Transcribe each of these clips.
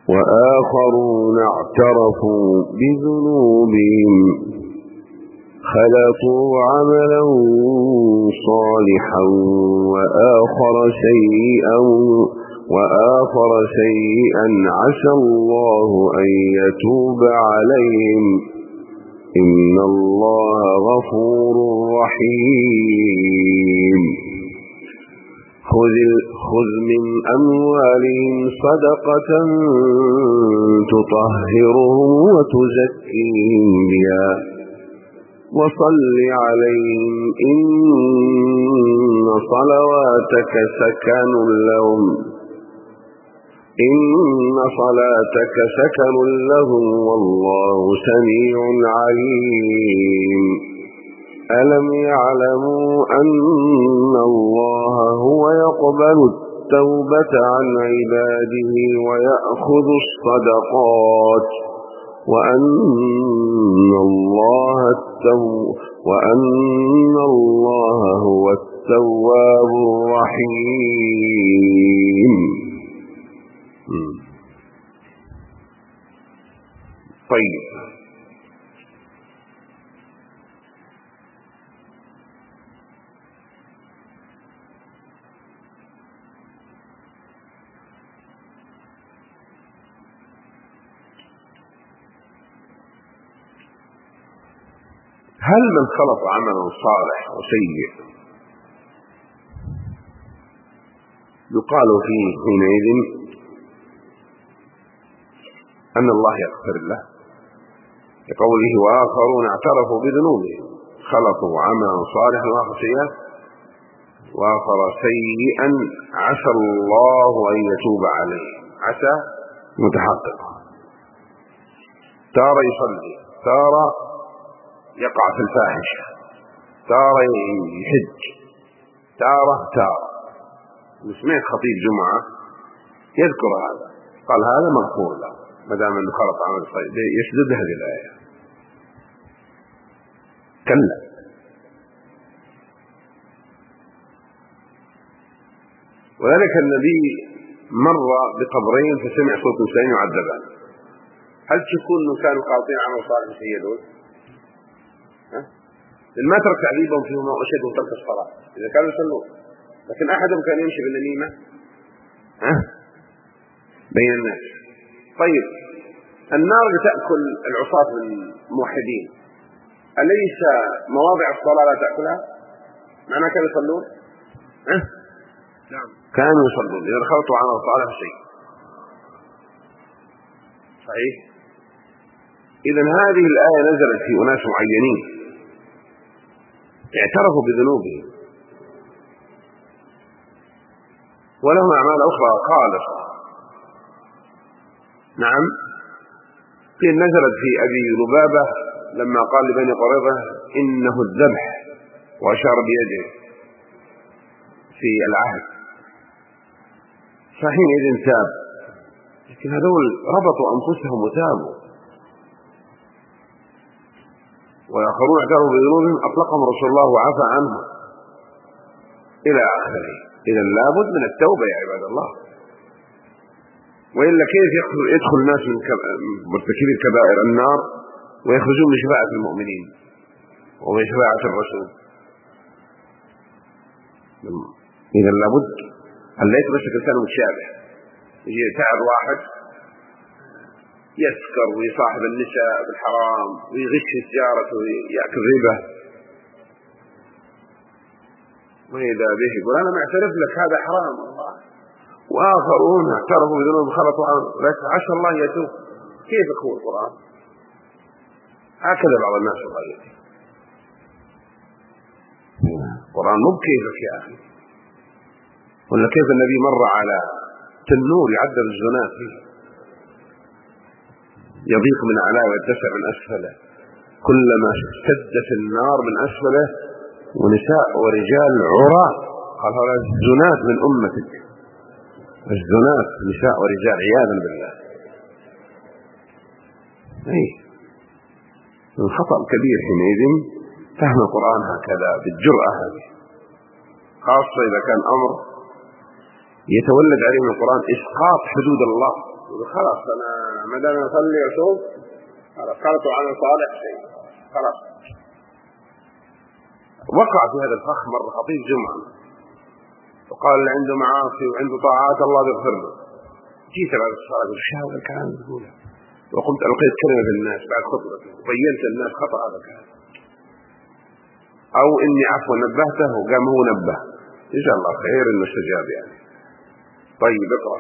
وآخرون اعترفوا بذنوبهم خلطوا عملا صالحا وآخر سيئا عسى الله أن يتوب عليهم إن الله غفور رحيم خذ من أموالهم صدقة تطهرهم وتزكيهم بها وصل عليهم إن صلاتك سكن لهم والله سميع عليم ألم يعلموا أن الله هو يقبل التوبة عن عباده ويأخذ الصدقات وأن الله هو التواب الرحيم. طيب، هل من خلط عملا صالح وسيء يقال فيه حينئذ أن الله يغفر له لقوله وآخرون اعترفوا بذنوبهم خلطوا عملا صالحا وآخر سيئا عسى الله أن يتوب عليه. عسى متحقق، تارة يصلي، تارة يقع في الفاحشة، تارة يحج، تارة سمعت خطيب جمعة يذكر هذا، قال هذا مغفور له ما دام انه خلط عمل صالح، يشدد هذه الآية. كلا، وذلك النبي مر بقبرين فسمع صوت نساء يعذبان. هل تشكون انه كانوا قاطعين عمل صالح يسيدون؟ ما ترك تعذيبهم فيهما واشدهم ترك الصلاة اذا كانوا يصلون، لكن احدهم كان يمشي بالنميمة بين الناس. طيب، النار تأكل العصاة من الموحدين، أليس مواضع الصلاة لا تأكلها؟ معنى كانوا يصلون؟ نعم كانوا يصلون إذا خلطوا عمل صالح شيء صحيح. إذن هذه الآية نزلت في أناس معينين اعترفوا بذنوبهم ولهم أعمال أخرى خالصة. نعم، قيل نزلت في أبي لبابة لما قال لبني قريظة إنه الذبح وأشار بيده في العهد، فحينئذ تاب، لكن هذول ربطوا أنفسهم وتابوا. وآخرون اعترفوا بذنوبهم أطلقهم رسول الله وعفى عنهم إلى آخره. إذا لابد من التوبة يا عباد الله، وإلا كيف يدخل الناس من مرتكبي الكبائر النار ويخرجون من شفاعة المؤمنين ومن شفاعة الرسول؟ إذا لابد أن لا يتمسك الإنسان متشابه، يجي يتعب واحد يسكر ويصاحب النساء بالحرام ويغش في تجارته ويأكل ربا، وإذا به يقول أنا معترف لك هذا حرام الله، وآخرون اعترفوا بذنوب خلطوا لكن عسى الله يتوب. كيف يكون القرآن هكذا؟ بعض الناس يقول القرآن مو بكيفك يا أخي، ولا كيف النبي مر على تنور يعذب الزنات فيه، يضيق من أعلاه ويتسع من أسفله، كلما اشتدت النار من أسفله ونساء ورجال عراة، قال هؤلاء الزنات من أمتك، الزنات نساء ورجال عياذا بالله. الخطأ كبير حينئذ فهم القرآن هكذا بالجرأة هذه، خاصة إذا كان أمر يتولد عليه من القرآن إسقاط حدود الله. خلاص أنا ما دام أصلي وأصوم خلاص خلط عمل صالح شيء خلاص. وقع في هذا الفخ مرة خطيب جمعة وقال اللي عنده معاصي وعنده طاعات الله يغفر له. جيت بعد الصلاة قلت شو هذا الكلام تقوله، وقمت ألقيت كلمة في الناس بعد خطبته وبينت الناس خطأ هذا الكلام، أو إني عفوا نبهته وقام هو نبه. إن شاء الله خير إنه استجاب يعني. طيب اقرأ.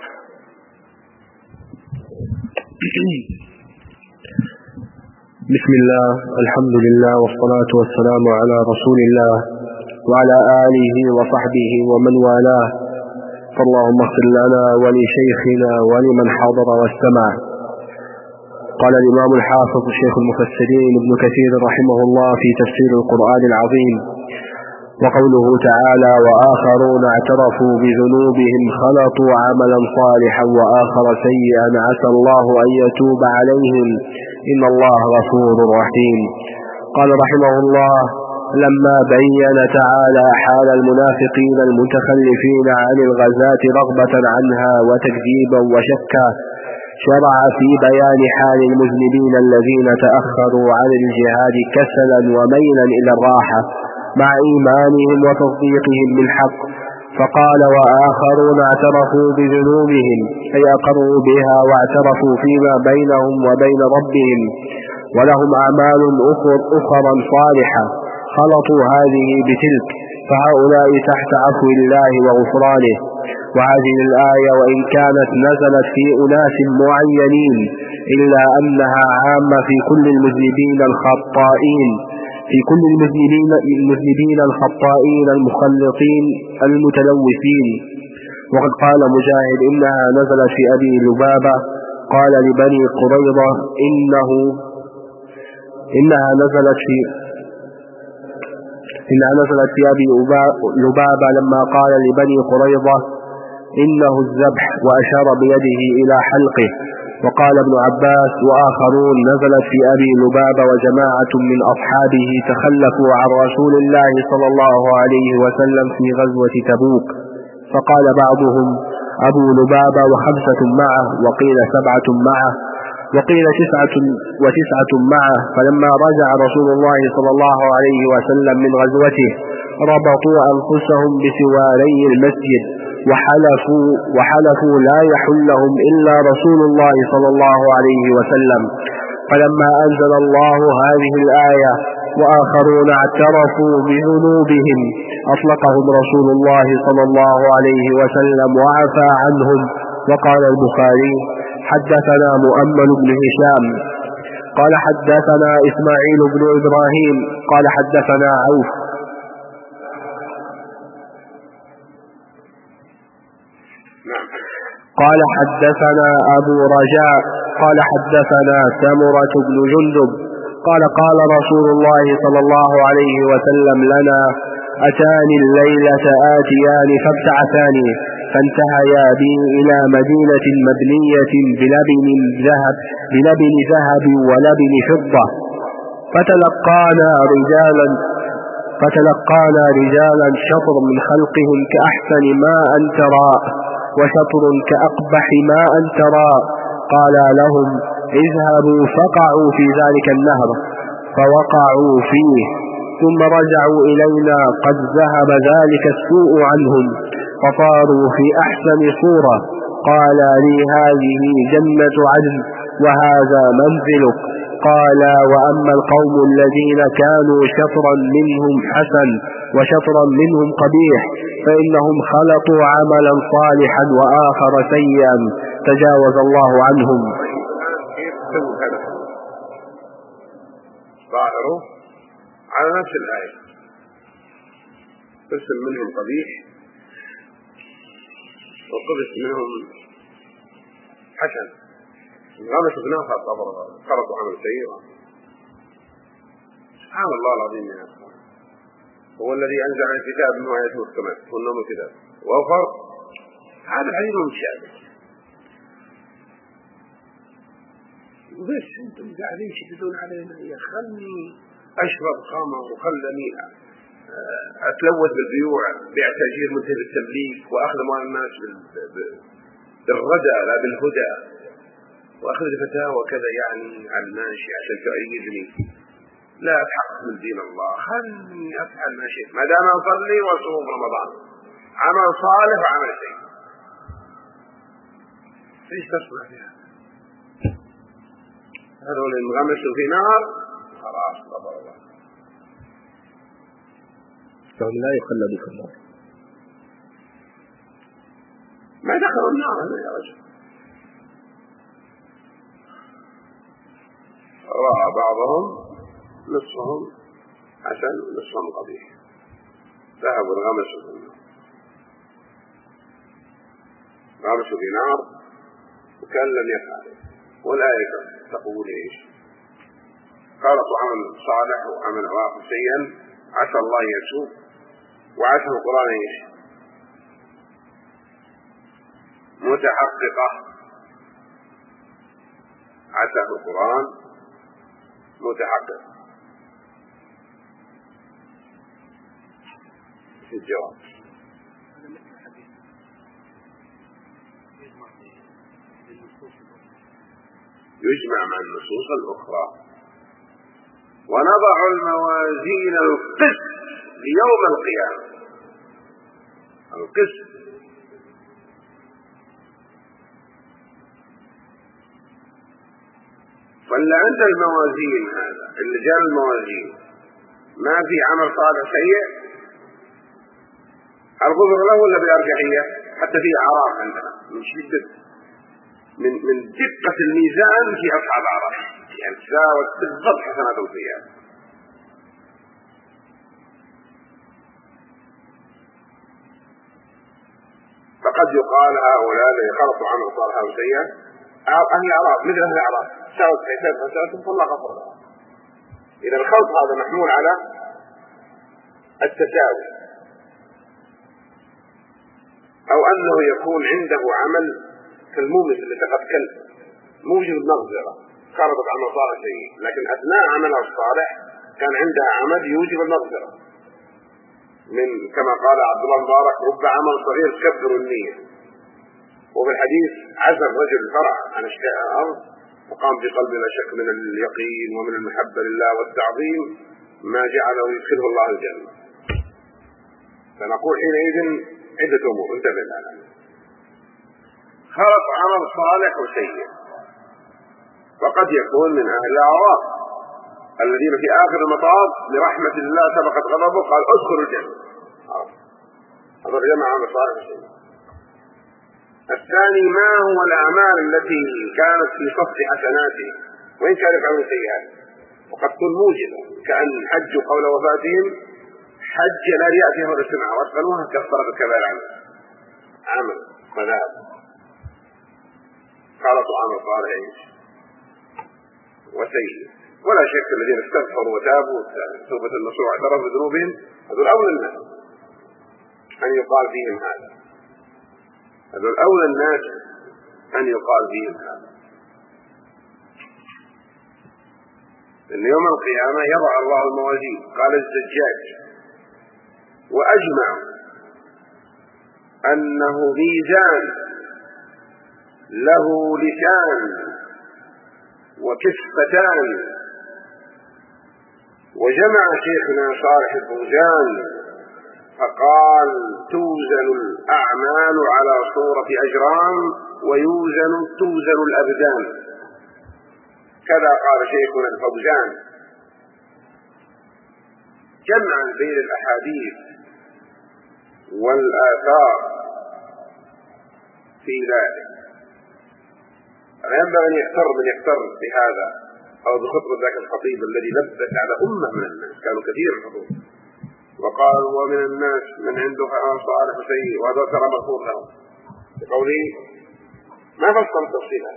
بسم الله، الحمد لله، والصلاة والسلام على رسول الله وعلى آله وصحبه ومن والاه. فاللهم اغفر لنا ولشيخنا ولمن حضر واستمع. قال الإمام الحافظ الشيخ المفسرين ابن كثير رحمه الله في تفسير القرآن العظيم: وقوله تعالى: وآخرون اعترفوا بذنوبهم خلطوا عملا صالحا وآخر سيئا عسى الله أن يتوب عليهم إن الله غفور رحيم. قال رحمه الله: لما بين تعالى حال المنافقين المتخلفين عن الغزاة رغبة عنها وتكذيبا وشكا، شرع في بيان حال المذنبين الذين تأخروا عن الجهاد كسلا وميلا إلى الراحة مع إيمانهم وتصديقهم بالحق، فقال: وآخرون اعترفوا بذنوبهم، أي أقروا بها واعترفوا فيما بينهم وبين ربهم، ولهم أعمال أخرى صالحة خلطوا هذه بتلك، فهؤلاء تحت عفو الله وغفرانه. وهذه الآية وإن كانت نزلت في أناس معينين إلا أنها عامة في كل المذنبين الخطائين، الخطائين المخلطين المتلوثين. وقد قال مجاهد: إنها نزلت في أبي لبابة، قال لبني قريظة إنها نزلت في أبي لبابة لما قال لبني قريظة إنه الذبح وأشار بيده إلى حلقه. وقال ابن عباس: وآخرون نزلت في أبي لبابة وجماعة من أصحابه تخلفوا عن رسول الله صلى الله عليه وسلم في غزوة تبوك، فقال بعضهم: أبو لبابة و5 معه، وقيل 7 معه، وقيل 9 معه. فلما رجع رسول الله صلى الله عليه وسلم من غزوته ربطوا أنفسهم بسواري المسجد وحلفوا لا يحلهم إلا رسول الله صلى الله عليه وسلم. فلما أنزل الله هذه الآية: وآخرون اعترفوا بذنوبهم، أطلقهم رسول الله صلى الله عليه وسلم وعفى عنهم. وقال البخاري: حدثنا مؤمل بن هشام قال حدثنا إسماعيل بن إبراهيم قال حدثنا عوف قال حدثنا أبو رجاء قال حدثنا سمرة بن جندب قال: قال رسول الله صلى الله عليه وسلم لنا: أتاني الليلة آتيان فابتعثاني، فانتهيا بي إلى مدينة مبنية بلبن ذهب ولبن فضة، فتلقانا رجالا شطر من خلقهم كأحسن ما أن ترى، وشطر كأقبح ما أن ترى. قال لهم: اذهبوا فقعوا في ذلك النهر، فوقعوا فيه، ثم رجعوا إلينا قد ذهب ذلك السوء عنهم، فصاروا في أحسن صورة. قال لي: هذه جنة عدن وهذا منزلك. قال: وأما القوم الذين كانوا شطرا منهم حسن وشطرا منهم قبيح فإنهم خلطوا عملا صالحا وآخر سيئا تجاوز الله عنهم. ظاهره على نفس الآية: قسم منهم قبيح وقسم منهم حسن، غمس بناصر خلطوا عمل سيء. سبحان الله العظيم يا أخوان، هو الذي أنزل الكتاب من آيات محكمات والنوم الكتاب وأخر. هذا الحديث مشابه، وبس أنتم قاعدين تشددون علينا: يا خلني أشرب خمر وخلني أتلوث بالبيوع، بيع تأجير منتهي بالتمليك، وأخذ أموال الناس بالردى لا بالهدى، وأخذ الفتاوى كذا يعني على الناشي عشان تؤيدني، لا أتحقق من دين الله، خلني أفعل ما شئت ما دام أصلي وأصوم رمضان، عمل صالح وعمل سيء. ايش تصنع فيها؟ هذول انغمسوا في نار خلاص غفر الله. لا يخلد في النار، ما دخلوا النار يا رجل. رأى بعضهم نصفهم حسن ونصفهم قبيح، ذهبوا انغمسوا في النار، غمسوا في نار وكان لم يفعلوا. والآية تقول ايش؟ قالت عمل صالح وعمل عواقب سيئا عسى الله يتوب، وعسى القرآن ايش؟ متحققة، عسى القرآن متحقق في الجواب. يجمع مع النصوص الأخرى. ونضع الموازين القسط ليوم القيامة، القسط ولا عند الموازين، هذا اللي جاء الموازين ما في عمل صالح سيء الغفر له ولا بالأرجحية؟ حتى في أعراف عندنا من شدة من دقة الميزان في أصحاب العرف، يعني تساوت بالضبط حسنات القيام. فقد يقال هؤلاء الذين خلطوا عنه صالحا وسيئا أهل الأعراف مثل أهل الأعراف ساوت حسناتهم فالله غفر لهم. إذا الخلط هذا محمول على التساوي، أو أنه يكون عنده عمل كالمومس اللي سقط كلب موجب المغفرة، خرجت عنه صالح سيء، لكن أثناء عملها الصالح كان عندها عمل يوجب المغفرة، من كما قال عبد الله المبارك رب عمل صغير كبر النية. وفي الحديث عزم رجل فرع عن اشياء الأرض وقام في قلبه لا شك من اليقين ومن المحبة لله والتعظيم ما جعله يدخله الله الجنة. فنقول حينئذ عدة أمور انتبه لها: خلط عمل صالح وسيء، وقد يكون من أهل الأعراف الذين في آخر المطاف لرحمة الله سبقت غضبه قال ادخلوا الجنة، هذا جمع عمل صالح وسيء. الثاني ما هو الأعمال التي كانت في صف حسناته وإن كان يفعلون سيئات وقد تكون موجبة، كأن حجوا قبل وفاتهم حج لا رياء فيه ولا سمعة وأدخلوها كفرت الكبائر عنه عمل فذهب خلطوا عمل صالح وسيء. ولا شك الذين استغفروا وتابوا توبة النصوح واعترفوا بذنوبهم هذول أولى الناس أن يقال فيهم هذا، هذول أولى الناس أن يقال فيهم هذا. إن يوم القيامة يضع الله الموازين. قال الزجاج: وأجمع أنه ميزان له لسان وكفتان. وجمع شيخنا صالح الفوزان فقال: توزن الأعمال على صورة أجرام توزن الأبدان. كذا قال شيخنا الفوزان، جمعا بين الأحاديث والآثار في ذلك. ينبغي أن يغتر بهذا أو بخطبة ذاك الخطيب الذي لبس على أمة من الناس، كانوا كثير الحضور، وقال: ومن الناس من عنده عمل صالح وسيء، وهذا ترى مغفور له، بقوله ما فصل تفصيلا.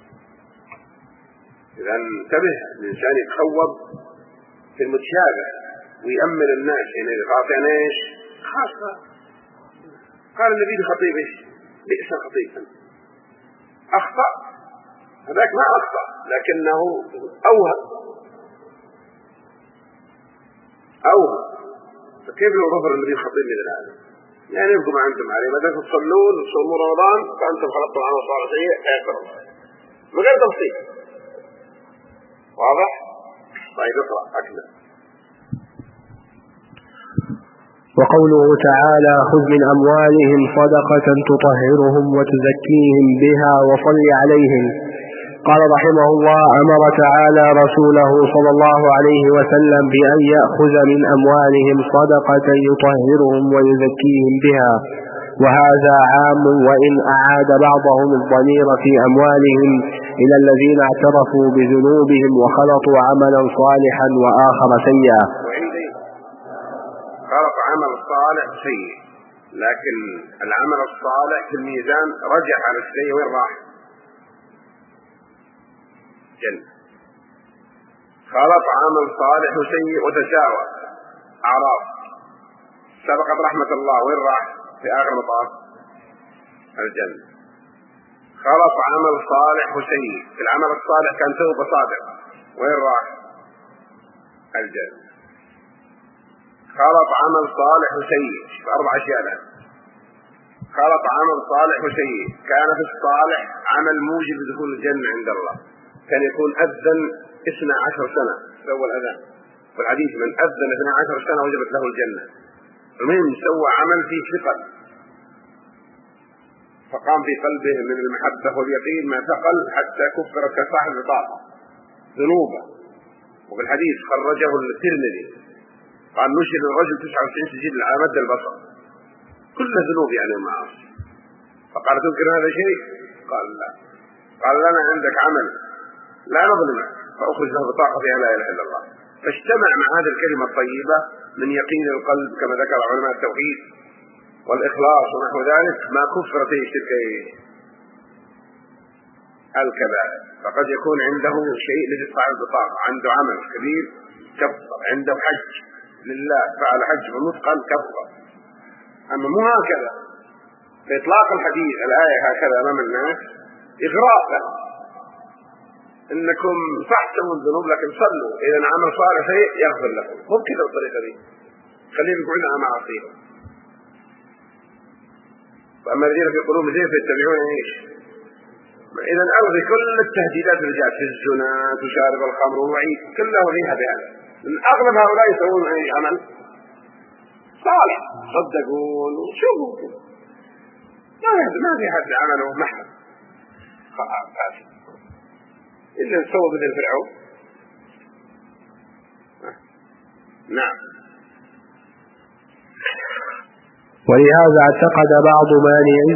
إذا انتبه الإنسان يتخوض في المتشابه ويأمل الناس يعني خاطئ ايش خاصة. قال النبي لخطيب ايش؟ بئس خطيبا أخطأ، هذاك ما أخطأ لكنه أوهم. فكيف كيف لو ظفر النبي الخطيب مثل هذا؟ يعني يبقوا ما أنتم عليه، بدأت تصلون وتصومون رمضان فأنتم خلطتم عمل صالح سيء يغفر الله من غير تفصيل. واضح؟ طيب اقرأ أكمل. وقوله تعالى: خذ من أموالهم صدقة تطهرهم وتزكيهم بها وصل عليهم. قال رحمه الله: أمر تعالى رسوله صلى الله عليه وسلم بأن يأخذ من أموالهم صدقة يطهرهم ويزكيهم بها، وهذا عام، وإن أعاد بعضهم الضمير في أموالهم إلى الذين اعترفوا بذنوبهم وخلطوا عملا صالحا وآخر سيئا. خلط عمل صالح سيء، لكن العمل الصالح في الميزان رجع على السيء وين راح؟ جنة. خلط عمل صالح وسيء وتساوى أعراض، سبقت رحمة الله وين راح؟ في آخر مطاف الجنة. خلط عمل صالح وسيء، في العمل الصالح كان توبة صادقة وين راح؟ الجنة. خلط عمل صالح وسيء، أربع أشياء الآن. خلط عمل صالح وسيء، كان في الصالح عمل موجب لدخول الجنة عند الله، كان يكون أذن 12 سنة سوى الأذان، والحديث من أذن 12 سنة وجبت له الجنة. المهم سوى عمل فيه ثقل، فقام في قلبه من المحبة واليقين ما ثقل حتى كفر كصاحب بطاقة ذنوبه. وفي الحديث خرجه الترمذي قال: نشر الرجل 99 سجل على مد البصر، كل ذنوب يعني معاصي. فقال: تذكر هذا شيء؟ قال: لا. قال: لنا عندك عمل لا نظلمك، فأخرج له بطاقة فيها لا إله إلا الله. فاجتمع مع هذه الكلمة الطيبة من يقين القلب كما ذكر علماء التوحيد والإخلاص ونحو ذلك ما كفر فيه شركين الكبائر. فقد يكون عنده شيء لتدفع البطاقة، عنده عمل كبير كفر، عنده حج لله فعل حج ومتقن كفر. أما مو هكذا في إطلاق الحديث الآية هكذا أمام الناس إغراء له، إنكم صحتموا الذنوب لكن صلوا، إذا عمل صالح يغفر لكم. مو كذا الطريقة دي، خليهم يقعدون على معاصيهم. فأما الذين في قلوبهم زيغ فيتبعون ايش؟ إذا ألغي كل التهديدات اللي جاءت في الزنا وشارب الخمر والوعيد كلها وليها بهذا، لأن أغلب هؤلاء يسوون أي عمل صالح، صدقون وشوفوا ما في حد عمله محل فاسد إلا نسوى مثل فرعون. نعم. ولهذا اعتقد بعض مانعي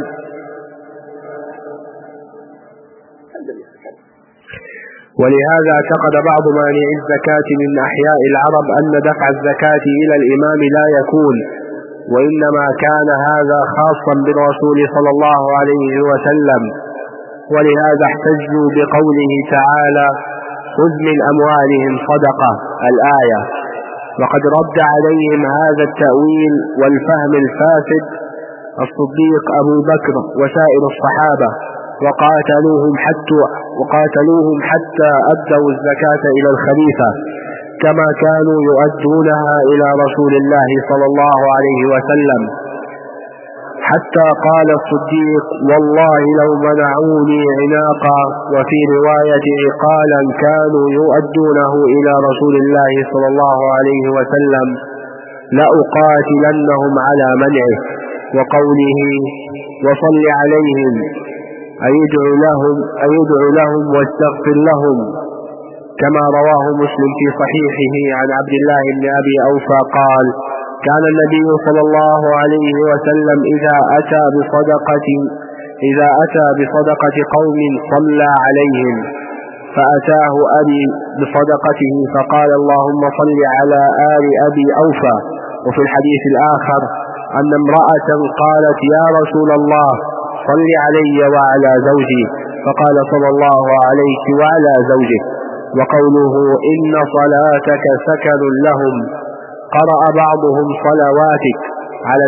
الزكاة من أحياء العرب أن دفع الزكاة إلى الإمام لا يكون، وإنما كان هذا خاصا بالرسول صلى الله عليه وسلم. ولهذا احتجوا بقوله تعالى: خذ من أموالهم صدقة الآية. وقد رد عليهم هذا التأويل والفهم الفاسد الصديق أبو بكر وسائر الصحابة، وقاتلوهم حتى أدوا الزكاة إلى الخليفة كما كانوا يؤدونها إلى رسول الله صلى الله عليه وسلم، حتى قال الصديق: والله لو منعوني عناقا، وفي رواية عقالا كانوا يؤدونه إلى رسول الله صلى الله عليه وسلم لأقاتلنهم على منعه. وقوله: وصل عليهم أيدعو لهم واستغفر لهم، كما رواه مسلم في صحيحه عن عبد الله بن أبي أوفى قال: كان النبي صلى الله عليه وسلم إذا أتى بصدقة قوم صلى عليهم، فأتاه أبي بصدقته فقال: اللهم صل على آل أبي أوفى. وفي الحديث الآخر أن امرأة قالت: يا رسول الله صل علي وعلى زوجي، فقال صلى الله عليك وعلى زوجك. وقوله: إن صلاتك سكن لهم، قرأ بعضهم صلواتك على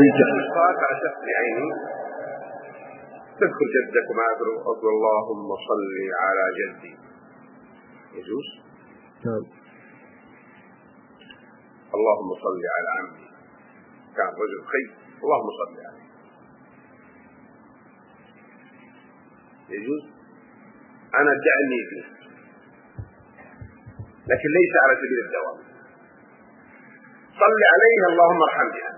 تذكر جدك ما أقول اللهم صل على جدي يجوز؟ اللهم صل على عمي كان رجل خي اللهم صل عليه، يجوز؟ أنا أدعي أني يجوز، لكن ليس على سبيل الدوام. صل عليه اللهم ارحم بها،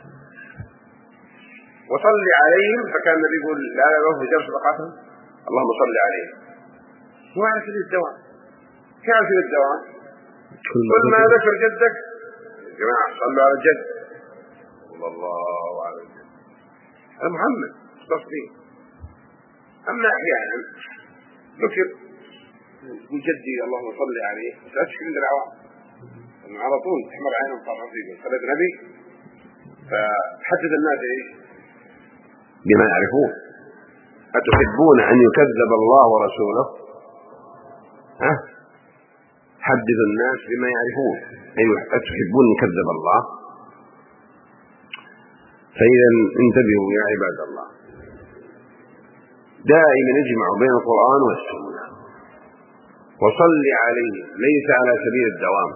وصل عليهم، فكان النبي يقول لا يروح في جرس بقاتهم اللهم صل عليه. هو على سبيل الدوام. كيف على سبيل الدوام؟ كل ما ذكر جدك يا جماعة صلوا على الجد صلى الله عليه وسلم، هذا محمد تصديق. أما أحيانا ذكر من جدي اللهم صل عليه، لا تشكل العوام على طول تحمر عينهم صار نصيبه صلاه نبي، فحدث الناس ايش؟ بما يعرفون. أتحبون أن يكذب الله ورسوله؟ حدث الناس بما يعرفون. أتحبون أن يكذب الله؟ فإذا انتبهوا يا عباد الله، دائما نجمع بين القرآن والسنة. وصل عليه ليس على سبيل الدوام.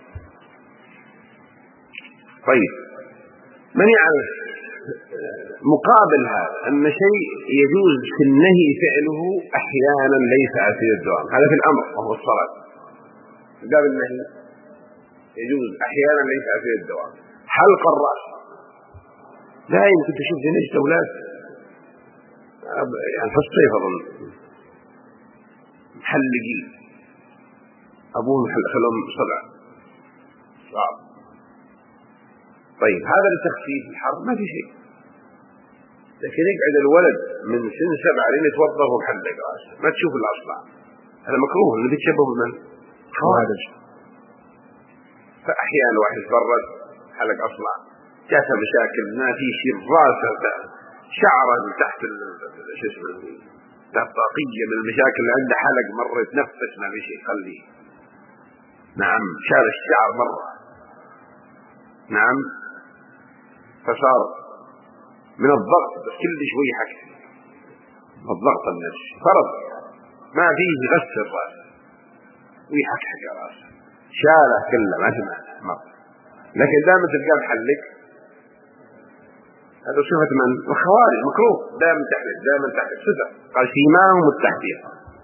طيب، من يعرف مقابل هذا أن شيء يجوز في النهي فعله أحيانا ليس على سبيل الدوام؟ هذا في الأمر وهو الصلاة، قال النهي يجوز أحيانا ليس على سبيل الدوام. حلق الرأس لا يمكن تشوف في نجد أولاد يعني في الصيف أظن محلقين أبوهم خلهم صلع صعب. طيب هذا لتخفيف الحر ما في شيء، لكن يقعد الولد من سن 7 لين يتوضا ومحلق راسه ما تشوف الأصبع، هذا مكروه اللي بيتشبه بالمن خوارج. فأحيانا واحد يتبرد حلق أصبع، جاته مشاكل ما في شيء راسه شعره من تحت شو اسمه طاقية من المشاكل اللي عنده، حلق مرة يتنفس ما في شيء خليه. نعم شال الشعر مرة، نعم فصار من الضغط بس كل شوي حكي الضغط النفسي فرض ما فيه غسل الراس ويحكحك راسه شاله كله ما سمع مرة. لكن دائما تلقاه محلق، هذا صفة من الخوارج مكروه، دائما تحلق دائما تحلق صفة قال سيماهم التحذير.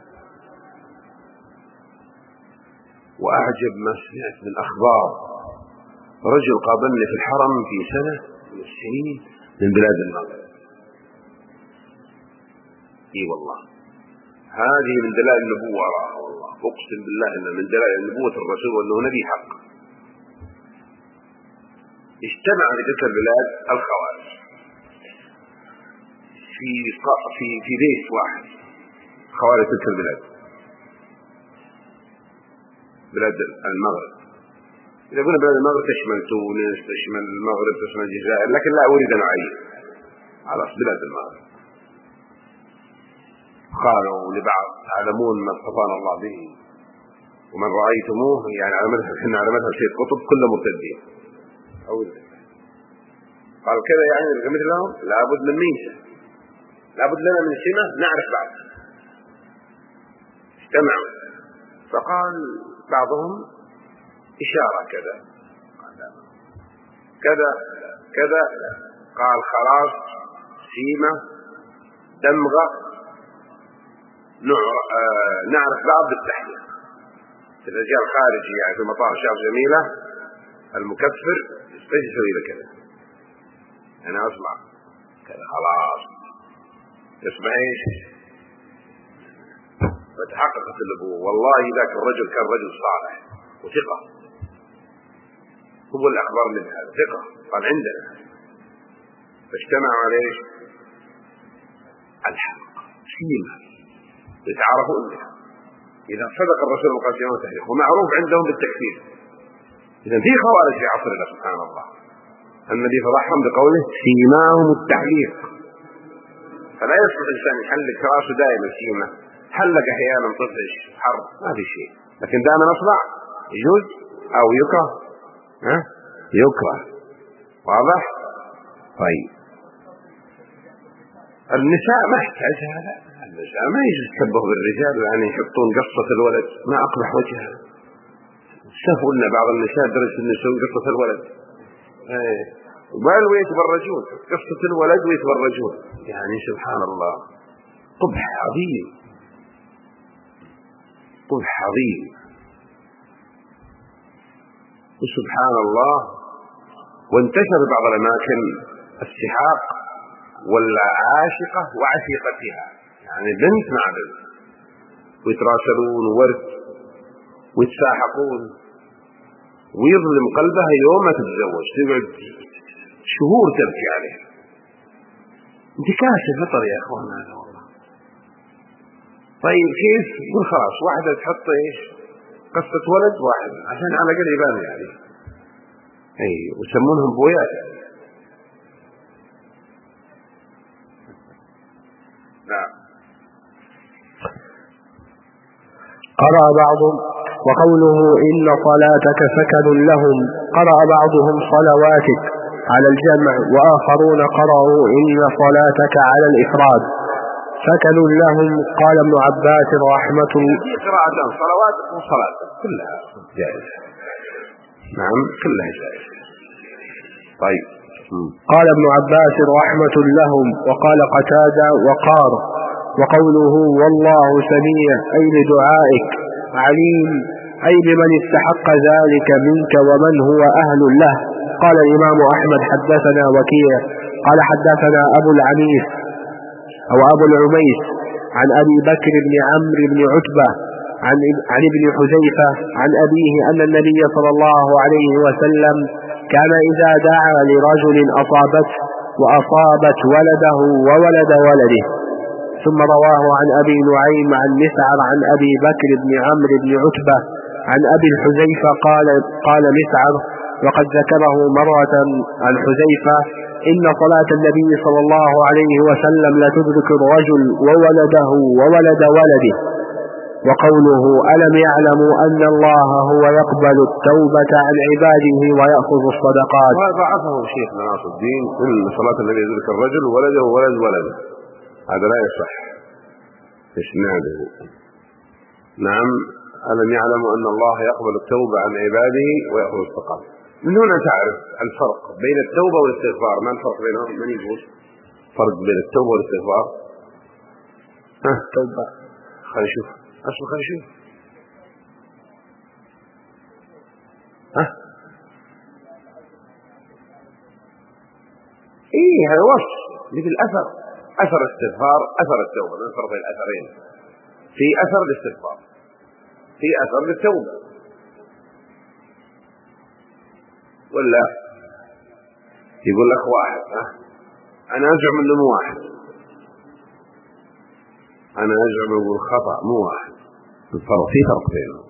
وأعجب ما سمعت من أخبار رجل قابلني في الحرم في سنة من السنين من بلاد المغرب. اي والله هذه من دلائل النبوة، والله اقسم بالله ان من دلائل نبوة الرسول وانه نبي حق. اجتمع في تلك البلاد الخوارج في بيت واحد، خوارج تلك البلاد بلاد المغرب. إذا قلنا بلاد المغرب تشمل تونس تشمل المغرب تشمل الجزائر، لكن لا أريد أن أعين على بلاد المغرب. قالوا لبعض تعلمون ما اصطفانا الله به ومن رأيتموه يعني على مذهب حنا على مذهب سيد قطب كل مرتدين. قال كذا يعني مثلهم لابد من ميسة، لابد لنا من سمة نعرف بعض. اجتمعوا فقال بعضهم إشارة كذا كذا كذا، قال خلاص سيمة دمغة نعرف بعض بالتحديد. الرجال خارجي يعني في مطار شاف جميلة المكفر ايش يسوي له كذا، أنا أسمع كذا خلاص اسمع ايش. فتحققت النبوة والله ذاك الرجل كان رجل صالح وثقة، هو الأخبار من هذا ثقة قال عندنا. فاجتمعوا عليه الحق سيمة يتعرفوا إنها إذا صدق الرسول القاسم والتحريق ومعروف عندهم بالتكفير. إذا في خوارج في عصرنا سبحان الله، النبي فضحهم بقوله سيماهم التحليق. فلا يصلح الإنسان يحلق راسه دائما سيمة، حلق أحيانا طفش حر ما في شيء، لكن دائما أصبع يجوز أو يكره يكره. واضح؟ طيب النساء ما يحتاج هذا، النساء ما يجوز يتشبهوا بالرجال يعني يحطون قصة الولد ما أقبح وجهها. استفوا لنا بعض النساء درجة أن يسوي قصة الولد بل ويتبرجون، قصة الولد ويتبرجون، يعني سبحان الله قبح عظيم، قبح عظيم. وسبحان الله وانتشر بعض الأماكن السحاق والعاشقة وعشيقتها، يعني بنت مع بنت ويتراسلون ورث ويتساحقون، ويظلم قلبها يوم ما تتزوج، تقعد شهور تبكي عليه. انتكاس الفطر يا اخوانا هذا والله. طيب كيف؟ قل خلاص واحدة تحط ايش قصة ولد واحد عشان على الاقل يبان يعني، اي ويسمونهم بويات. نعم. قرأ بعضهم وقوله إن صلاتك سكن لهم، قرأ بعضهم صلواتك على الجمع، وآخرون قرأوا إن صلاتك على الإفراد سكن لهم. قال ابن عباس رحمة الله، قراءتان صلواتك وصلاتك كلها جائزة. نعم كلها جائزة. طيب. قال ابن عباس رحمة لهم. وقال قتادة وقار. وقوله والله سميع أي لدعائك، عليم أي بمن استحق ذلك منك ومن هو أهل له. قال الإمام أحمد حدثنا وكيع قال حدثنا أبو العميس أو أبو العميس عن أبي بكر بن عمرو بن عتبة عن ابن حذيفة عن أبيه أن النبي صلى الله عليه وسلم كان إذا دعا لرجل أصابته وأصابت ولده وولد ولده. ثم رواه عن أبي نعيم عن مسعر عن أبي بكر بن عمرو بن عتبة عن أبي الحذيفة قال مسعر وقد ذكره مرة عن حذيفة إن صلاة النبي صلى الله عليه وسلم لتدرك الرجل وولده وولد ولده. وقوله ألم يعلموا أن الله هو يقبل التوبة عن عباده ويأخذ الصدقات. وضعفه شيخ ناصر الدين إن صلاة النبي يدرك الرجل وولده وولد ولده، هذا لا يصح إسناده. نعم. ألم يعلموا أن الله يقبل التوبة عن عباده ويأخذ الصدقات. من هنا تعرف الفرق بين التوبة والاستغفار. ما الفرق بينهم؟ من يقول فرق بين التوبة والاستغفار؟ توبة خلينا نشوف أصل، خلينا نشوف. إيه هذا وصف مثل أثر الاستغفار، أثر التوبة. من الفرق بين الأثرين؟ في أثر الاستغفار، في أثر للتوبة، ولا يقول لك واحد أنا أزعم أنه مو واحد، أنا أزعم أقول خطأ مو واحد. الفرق في فرق بينهم.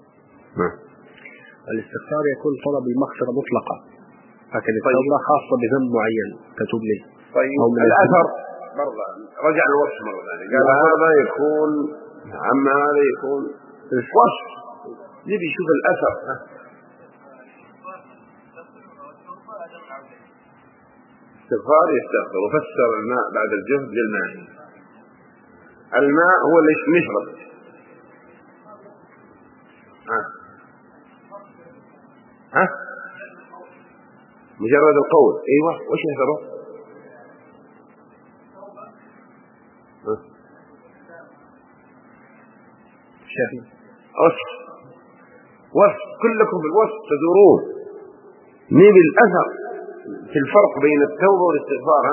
الاستغفار يكون طلب المغفرة مطلقة، لكن التوبة خاصة بذنب معين تتوب له. طيب الأثر مرة رجع الوصف مرة ثانية، قال هذا يكون عما هذا يكون الوصف. نبي يشوف الأثر. استغفار يستغفر، وفسر الماء بعد الجهد للماء. الماء هو اللي نشرب. مجرد القول. ايوه وش يهدره؟ وصف كلكم بالوصف تدورون. نبي الأثر في الفرق بين التوبة والاستغفار.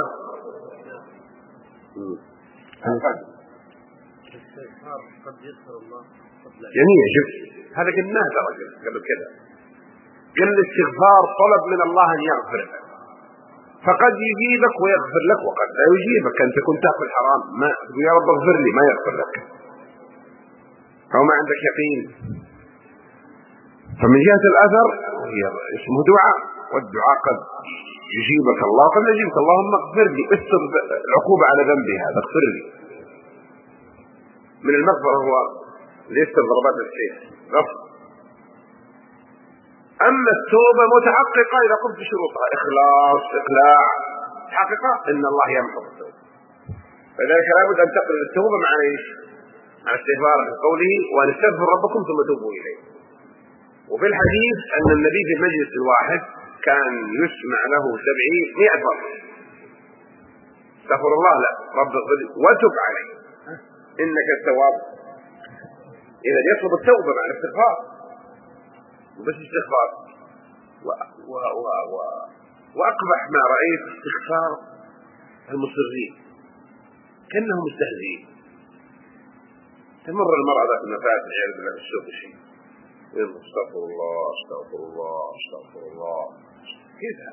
الاستغفار قد يغفر الله جميع. شوف هذا قلناه درجة قبل كده. قل الاستغفار طلب من الله أن يغفر لك، فقد يجيبك ويغفر لك، وقد لا يجيبك. أنت كنت تأكل حرام ما تقول يا رب اغفر لي، ما يغفر لك، أو ما عندك يقين. فمن جهة الأثر هي اسمه دعاء، والدعاء قد يجيبك الله قد لا يجيبك. اللهم اغفر لي، استر العقوبة على ذنبي هذا، اغفر لي. من المغفرة هو يستر ضربات السيف غفر. أما التوبة متحققة إذا قمت بشروطها، إخلاص، إقلاع، حقيقة إن الله يمحو التوبة. فلذلك لابد أن تقل التوبة مع إيش؟ مع استغفار قوله وأن استغفر ربكم ثم توبوا إليه. وفي الحديث أن النبي في المجلس الواحد كان يسمع له 70-100 مرة استغفر الله، لا رب اغفر لي وتب علي إنك التواب. إذا يطلب التوبة مع الاستغفار وبس استغفار. وأقبح ما رأيت استغفار المصرين كأنهم مستهزئين. تمر المرأة ذات المفاتح عياذا بالله في السوق شيء يقول استغفر الله استغفر الله استغفر الله كذا.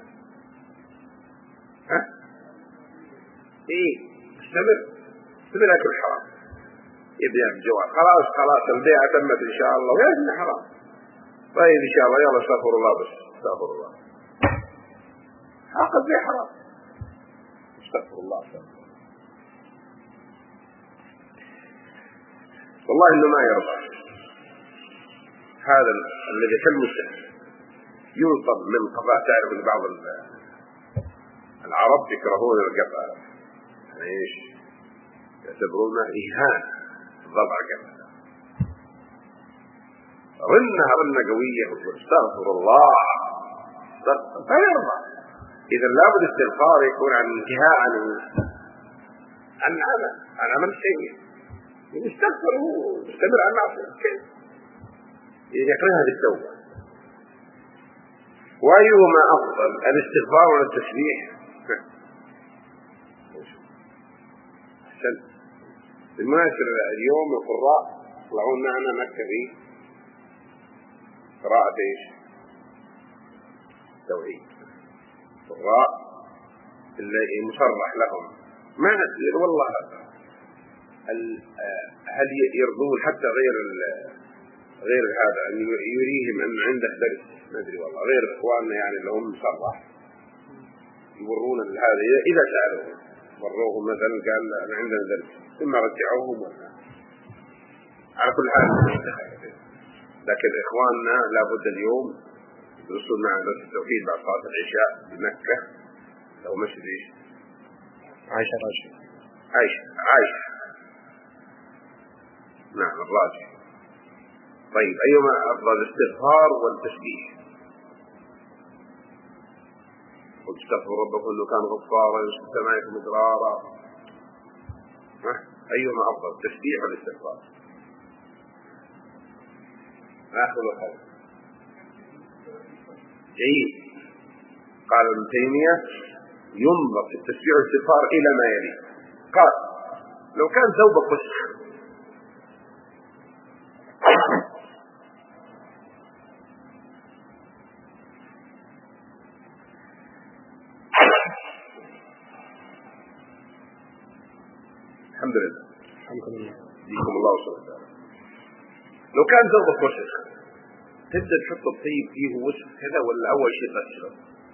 ها ايه استمر اكل حرام يبيع الجوال خلاص البيعة تمت ان شاء الله ويا ابن حرام. طيب ان شاء الله يلا استغفر الله بس استغفر الله عقد بيع حرام استغفر الله والله انه ما يرضى. هذا الذي كالمسلم ينطب من قضاء. تعرف ان بعض العرب يكرهون القضاء يعني ايش يعتبرونه اهانة الضبع قبل رنة قوية وتقول استغفر الله فيرضى. اذا لابد استغفار يكون عن انتهاء عن عمل شيء يستغفر ويستمر على المعصية يقرنها بالتوبة. وأيهما أفضل الاستغفار ولا التسبيح؟ أحسن. بالمناسبة اليوم القراء يطلعون معنا مكة في قراءة ايش؟ توحيد. القراء اللي مصرح لهم ما ندري والله هل يرضون حتى غير هذا أن يريهم أن عنده درس ما أدري والله غير إخواننا يعني اللي هم مصرح يورون هذا إذا سألوهم وروهم مثلا قال أنا عندنا درس ثم رجعوهم ولا على كل حال. لكن إخواننا لابد اليوم يدرسون مع درس التوحيد بعد صلاة العشاء بمكة أو مسجد عائشة نعم الراجح. طيب أيما أفضل الاستغفار والتسبيح؟ قل استغفر ربكم إنه كان غفارا يرسل السماء مدرارا. أيما أفضل التسبيح والاستغفار؟ ناخذ القول جيد. قال ابن تيمية ينظر في التسبيح والاستغفار إلى ما يلي. قال لو كان ثوبك وسخ الحمد لله يجزيكم الله وسلم. لو كان ثوبك وسخ تبدأ تحط الطيب فيه وسخ كذا ولا أول شيء تغسله؟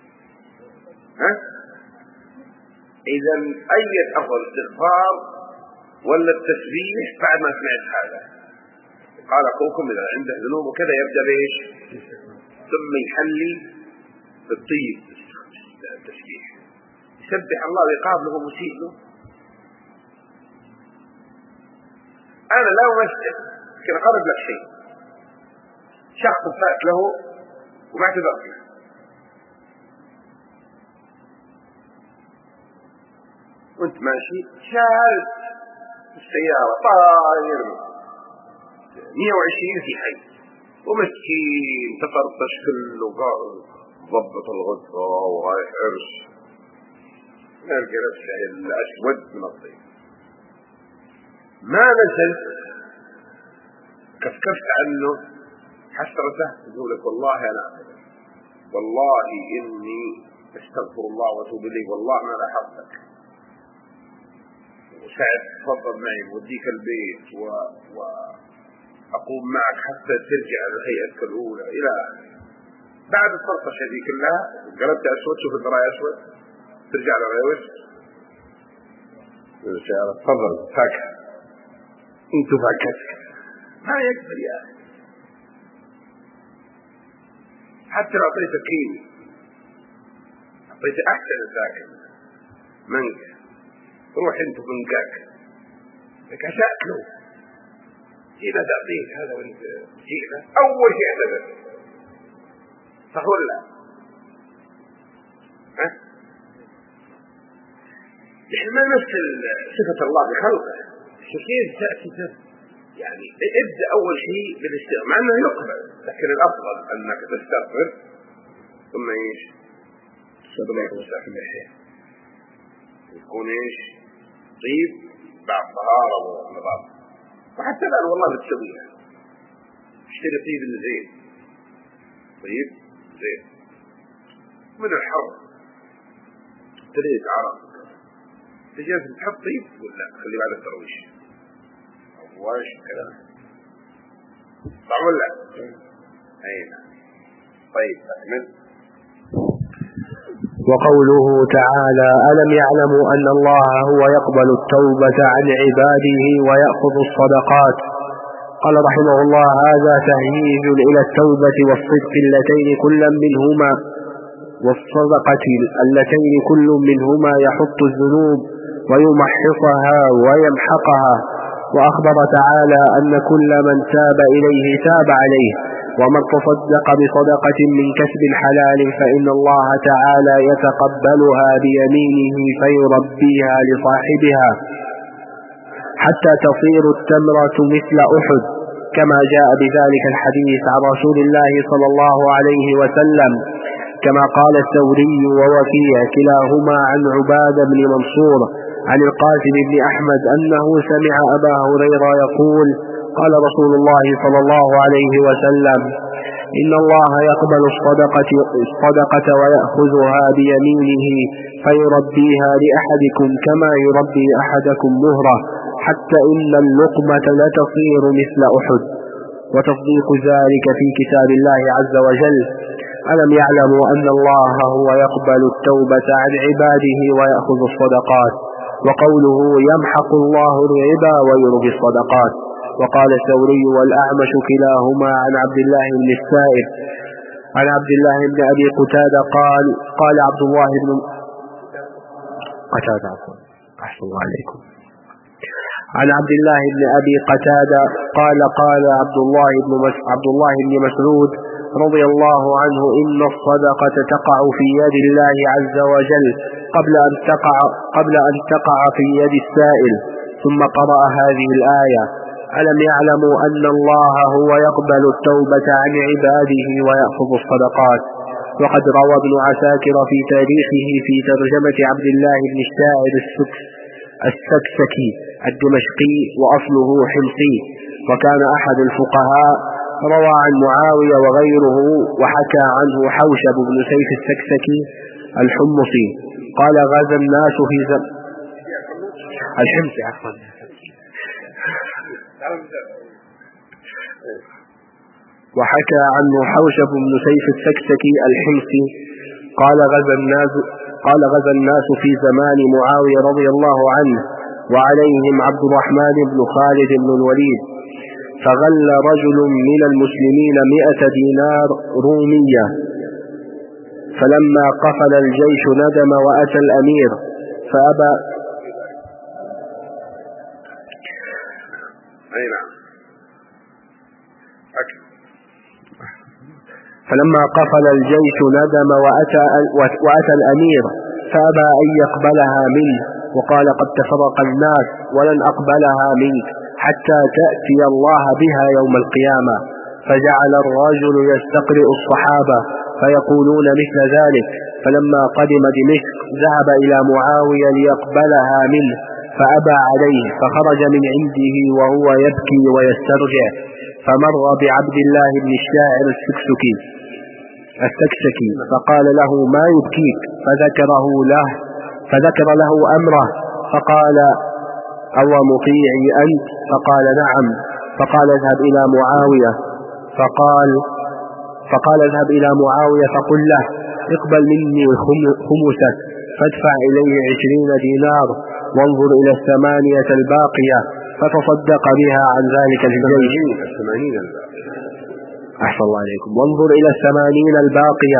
إذا أي أفضل الاستغفار ولا التسبيح بعد ما سمعت هذا؟ قال أخوكم إذا عنده ذنوب وكذا يبدأ بإيش؟ ثم يحلي بالطيب التسبيح يسبح الله ويقابله مسيء له. أنا لا أمثل لكن أقرب لك شيء. شخص فات له وما اعتذر له وانت ماشي شارد السيارة طاير 120 في حي ومسكين تفرطش كله ضبط الغرفة ورايح عرس نلقى نفسه الأسود من الطيب ما نزلت كفكفت عنه حسرته يقول لك والله أنا والله إني أستغفر الله وأتوب إليه والله ما لاحظتك وسعد تفضل معي ووديك البيت وأقوم معك حتى ترجع لهيئتك الأولى إلى بعد الطرطشة هذه كلها قلبت أسود شوف الدراية أسود ترجع لغير تفضل فاكهة انتو فاكهتك ما يقبل يا أخي. حتى لو أعطيت كيمي أعطيت أحسن الزاكي منك روح انتو منكاك لك أشأكله إذا تعطيك هذا وانت جئنا أول شيء اعتذر صح ولا إحنا ما نمثل صفة الله بخلقه، كيف تأتي يعني ابدأ أول شيء بالاستغفار، مع أنه يقبل، لكن الأفضل أنك تستغفر ثم إيش؟ يكون إيش؟ طيب بعد طهارة ونظافة. وحتى الآن والله بتسويها، اشتري طيب اللي زين، طيب زين من الحر تريد عرق، تجي تحط طيب تقول لا خلي بعد الترويش أو واش كذا، صح ولا؟ أينا طيب أكمل. وقوله تعالى: ألم يعلموا أن الله هو يقبل التوبة عن عباده ويأخذ الصدقات. قال رحمه الله: هذا تهييج إلى التوبة والصدق اللتين كل منهما والصدقة اللتين كل منهما يحط الذنوب ويمحصها ويمحقها. وأخبر تعالى أن كل من تاب إليه تاب عليه، ومن تصدق بصدقة من كسب حلال فإن الله تعالى يتقبلها بيمينه فيربيها لصاحبها حتى تصير التمرة مثل أحد، كما جاء بذلك الحديث عن رسول الله صلى الله عليه وسلم، كما قال الثوري ووكيع كلاهما عن عبادة بن منصور عن القاسم بن أحمد أنه سمع أبا هريرة يقول: قال رسول الله صلى الله عليه وسلم: إن الله يقبل الصدقة ويأخذها بيمينه فيربيها لأحدكم كما يربي أحدكم مهرة، حتى إن اللقمة لتصير مثل أحد. وتصديق ذلك في كتاب الله عز وجل: ألم يعلموا أن الله هو يقبل التوبة عن عباده ويأخذ الصدقات. وقوله: يمحق الله الربا ويربي الصدقات. وقال الثوري والأعمش كلاهما عن عبد الله بن السائب عن عبد الله بن أبي قتادة قال عبد الله بن قتادة أحسن الله عليكم عن عبد الله بن أبي قتادة قال عبد الله بن مسعود رضي الله عنه: إن الصدقة تقع في يد الله عز وجل قبل أن تقع في يد السائل. ثم قرأ هذه الآية: ألم يعلموا أن الله هو يقبل التوبة عن عباده ويأخذ الصدقات. وقد روى ابن عساكر في تاريخه في ترجمة عبد الله بن الشاعر السكسكي الدمشقي وأصله حمصي، وكان أحد الفقهاء، روى عن معاوية وغيره، وحكى عنه حوشب بن سيف السكسكي الحمصي قال: غزا الناس في الحمصي وحكى عنه حوشب بن سيف السكسكي الحمصي قال: غزا الناس في زمان معاوية رضي الله عنه، وعليهم عبد الرحمن بن خالد بن الوليد، فغل رجل من المسلمين 100 دينار رومية، فلما قفل الجيش ندم وأتى الأمير فأبى فلما قفل الجيش ندم وأتى الأمير فأبى أن يقبلها منه، وقال: قد تفرق الناس ولن أقبلها منك حتى تأتي الله بها يوم القيامة. فجعل الرجل يستقرئ الصحابة فيقولون مثل ذلك. فلما قدم دمشق ذهب إلى معاوية ليقبلها منه فأبى عليه، فخرج من عنده وهو يبكي ويسترجع، فمر بعبد الله بن الشاعر السكسكي فقال له: ما يبكيك؟ فذكر له أمره، فقال: أو مطيعي أنت؟ فقال: نعم. فقال: اذهب إلى معاوية فقل له: اقبل مني خمسك، فادفع إليه 20 دينار، وانظر إلى 8 الباقية فتصدق بها عن ذلك الجيش. أحسن الله عليكم. وانظر إلى 80 الباقية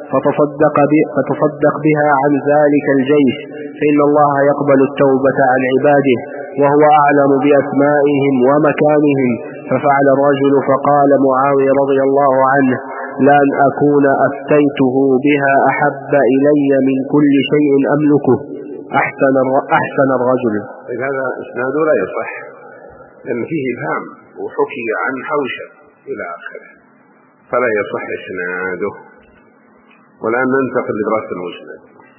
فتصدق بها عن ذلك الجيش، فإن الله يقبل التوبة عن عباده وهو أعلم بأسمائهم ومكانهم. ففعل الرجل، فقال معاوية رضي الله عنه: لأن أكون أفتيته بها أحب إلي من كل شيء أملكه. أحسن الرجل. هذا إسناده لا يصح لأن فيه إبهام وحكي عن حوشة إلى آخره فلا يصح إسناده. والآن ننتقل لدراسة المسند.